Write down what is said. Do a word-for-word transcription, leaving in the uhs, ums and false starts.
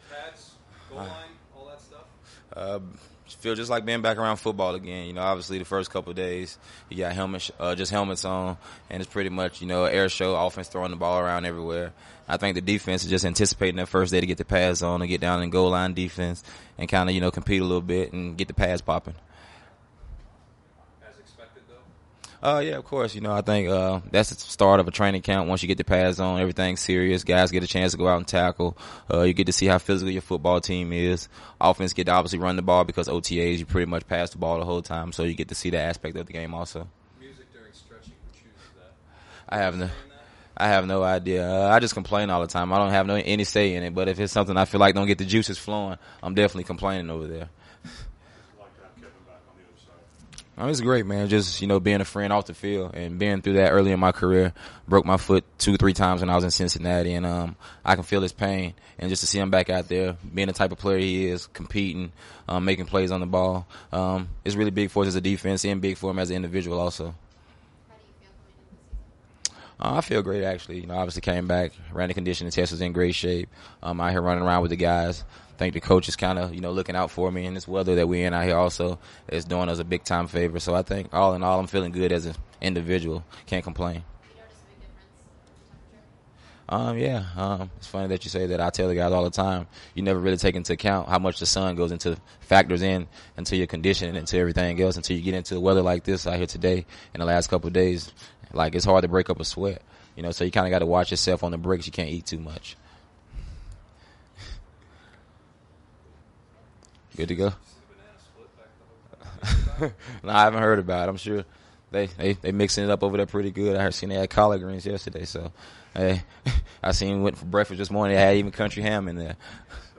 pads, goal line, all that stuff? Uh, feel just like being back around football again. You know, obviously the first couple of days you got helmets, uh, just helmets on, and it's pretty much, you know, air show, offense throwing the ball around everywhere. I think the defense is just anticipating that first day to get the pads on and get down in goal line defense and kind of, you know, compete a little bit and get the pads popping. As expected, though? Uh, yeah, of course. You know, I think uh, that's the start of a training camp. Once you get the pads on, everything's serious. Guys get a chance to go out and tackle. Uh, you get to see how physical your football team is. Offense get to obviously run the ball because O T As, you pretty much pass the ball the whole time, so you get to see that aspect of the game also. Music during stretching, who chooses that? I have no, I have no idea. Uh, I just complain all the time. I don't have no any say in it, but if it's something I feel like don't get the juices flowing, I'm definitely complaining over there. I mean, it's great, man. Just, you know, being a friend off the field and being through that early in my career. Broke my foot two, three times when I was in Cincinnati, and um, I can feel his pain. And just to see him back out there, being the type of player he is, competing, um, making plays on the ball, um, it's really big for us as a defense and big for him as an individual also. How do you feel going into the season? Uh, I feel great, actually. You know, obviously came back, ran the conditioning test, was in great shape. Um, out here running around with the guys. I think the coach is kind of, you know, looking out for me, and this weather that we're in out here also is doing us a big time favor. So I think all in all, I'm feeling good as an individual. Can't complain. You notice a big difference in temperature? Um, yeah, um, it's funny that you say that. I tell the guys all the time, you never really take into account how much the sun goes into factors in into your conditioning, into everything else, until you get into weather like this out here today in the last couple of days. Like, it's hard to break up a sweat, you know, so you kind of got to watch yourself on the breaks. You can't eat too much. Good to go? No, I haven't heard about it. I'm sure they they they mixing it up over there pretty good. I heard seen they had collard greens yesterday, so hey, I seen went for breakfast this morning. They had even country ham in there.